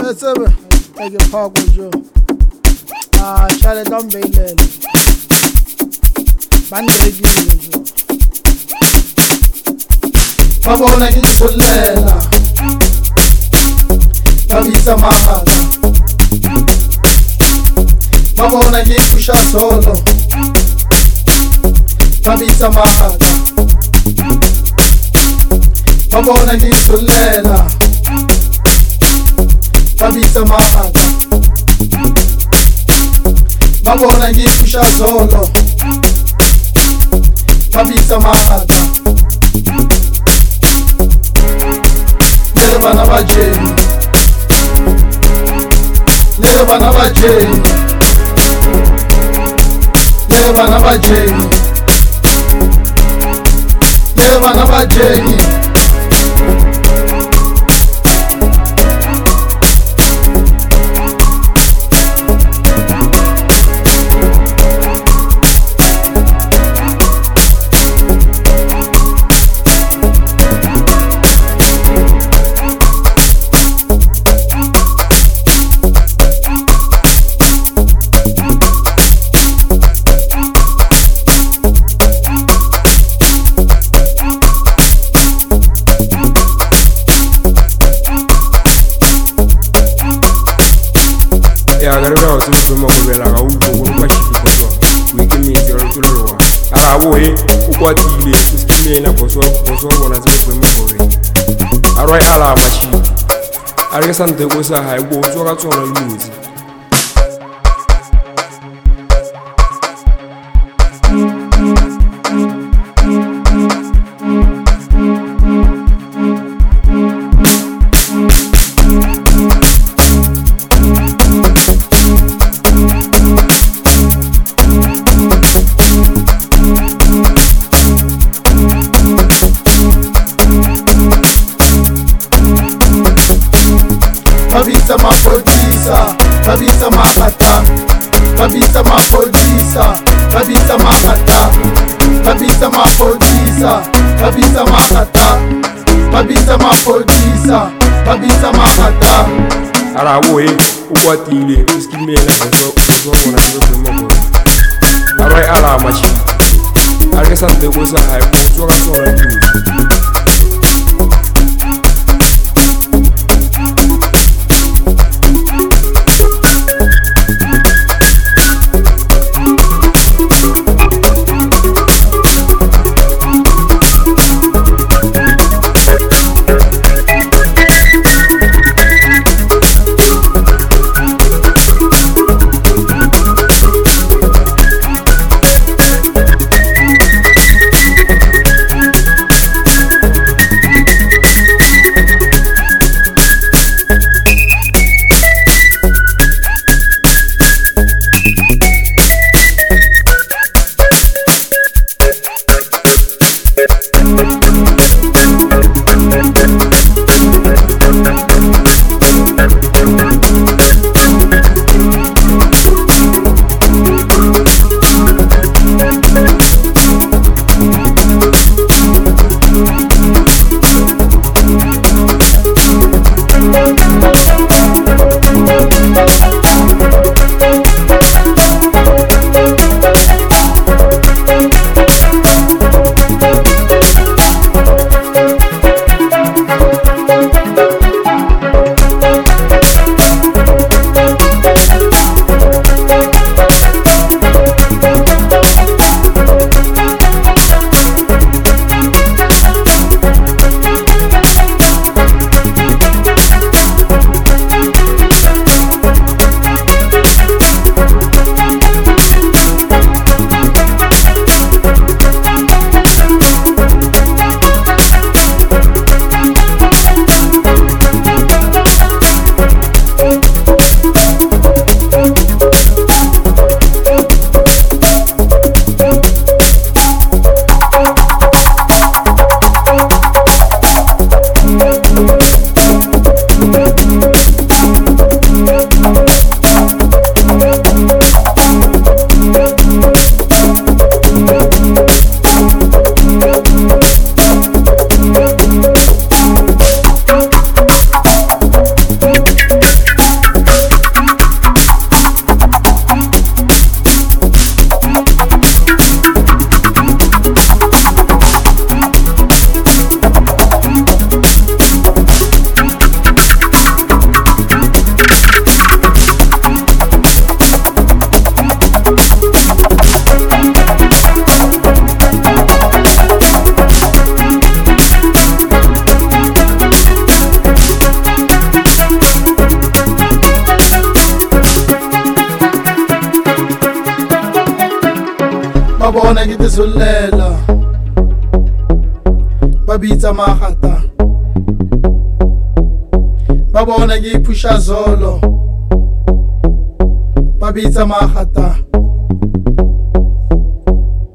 Sebe, take a park with you. Charlie, don't be late. Bandegile jo. Mabona ngitsolela. Babisa mahaka. Mabona ngikusha solo. Babisa mahaka. Mabona ngitsolela. Babisa mahaka. Mabona ngikusha solo. Babisa mahaka. Bana bajeni, lele bana bajeni, lele bana bajeni, lele bana bajeni. Agarra wasu mutum makwabela ga wuce kuma kwashi kwaso wiki mai tsirar tulurwa a rabohe ukwati ile fuski mai na kwaso wana zai fi makwai a rai ala mashi a rikisan ta kusa haibu wasu ka tsoron luzi Babisa mapodisa, babisa mahata, babisa mapodisa, babisa mahata, babisa mapodisa, babisa mahata, babisa mapodisa, babisa mahata. Arabohe ukwati ile fuski mai na kwaso wana zai fi makwai a rai ala mashi a rikisan ta kusa haibu wasu ka tsoron luzi bona ke tisolela ba bitsa magata ba bona ke ipusha zolo ba bitsa magata